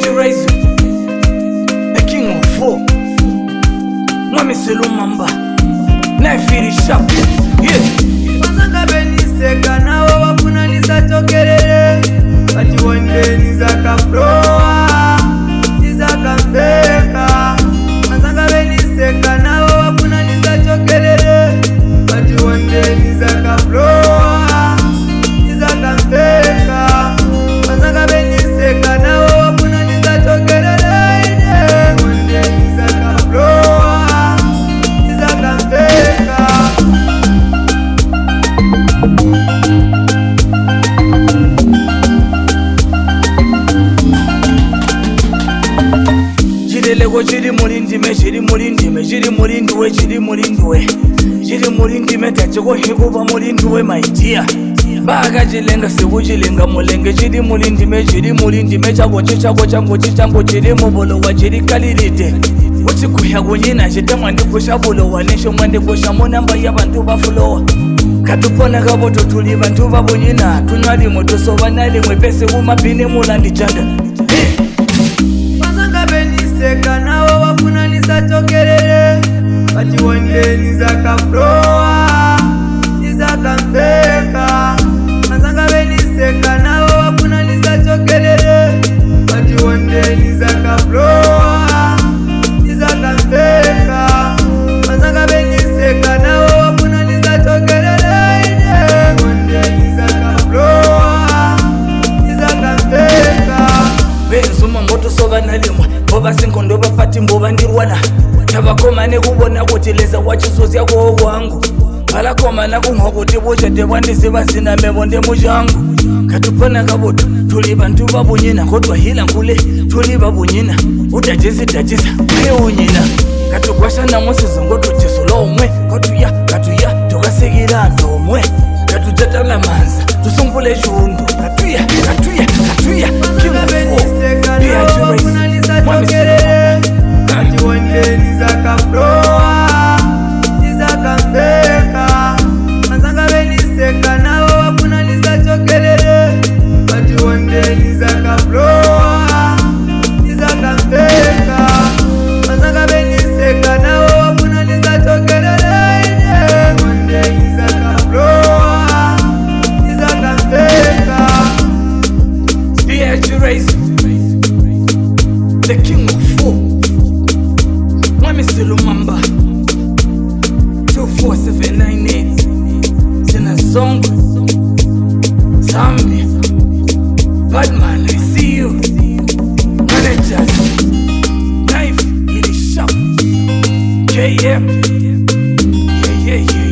Rise, the king of four. Mwami Selumamba, knife iri sharp. Mazanga beniseka nawo wafuna nisachokerere, kati wende nizakaproa, nizakambeka. Mazanga beniseka nawo wafuna nisachokerere, kati wende nizakaproa, nizakambeka. Mazanga beniseka nawo wafuna nisachokerere, wende nizakaproa, nizakambeka. Lego jiri mulindime, jiri mulindime, jiri mulinduwe, jiri mulinduwe, jiri mulindime tachiko hikuba mulinduwe my dear. Baga jilenga sibu jilenga mulenge, jiri mulindime chago chichago chango chichango jiri mubolo wa jiri kalirite. Uchi kuya gunyina jitama ndikusha bulo wa nesho mwande kusha munamba ya bantu bafulowa. Katupona gaboto tuli bantu babunyina, tunwali moto soba nali mwepese umapine mulandi chanda. Beniseka nawo wafuna nisachokerere, kati wende nizakaproa, nizakambeka. Mazanga beniseka nawo wafuna nisachokerere, kati wende nizakaproa, nizakambeka. Mazanga beniseka nawo wafuna nisachokerere, wende nizakaproa, nizakambeka. Benzuma moto soba nalimwa boba sinkondo bafati mboba ndirwana tabakomane kubona kuti leza wachizozi yako kwangu balakomana kungokuti boshete bwandisiba sina mebonde mujangu katupona kaboto tuli bantu babunyina kodwa hila nkule tuli babunyina utajisa unyina katugwashana musizo ngoto jisolo umwe katuya tukasekira ndomwe katujatala manza tusungule jundu katuya kati wende nizakaproa, nizakambeka. Mazanga beniseka nawo wafuna nisachokerere, kati wende nizakaproa, nizakambeka. Mazanga beniseka nawo wafuna nisachokerere, wende nizakaproa, nizakambeka. Rise, the king of four. Mwami Selumamba 24798 Sina song Zambia Badman, I see you. Managers, knife, it is sharp. KM, yeah.